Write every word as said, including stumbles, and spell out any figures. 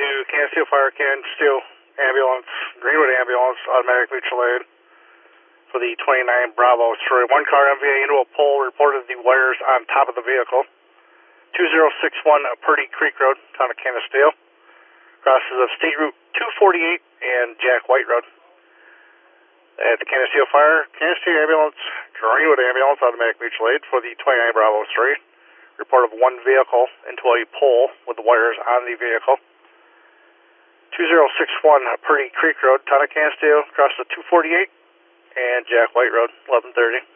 to Canasteel Fire, Canasteel Ambulance, Greenwood Ambulance, automatic mutual aid for the twenty-nine Bravo three. One car M V A into a pole, reported the wires on top of the vehicle. two zero six one Purdy Creek Road, town of Canasteel. Crosses of State Route two forty-eight and Jack White Road. At the Canasteel Fire, Canasteel Ambulance, Greenwood Ambulance, automatic mutual aid for the twenty-nine Bravo three. Report of one vehicle into a pole with the wires on the vehicle. two zero six one Purdy Creek Road, town of Canasteel, across the two forty-eight and Jack White Road, eleven thirty.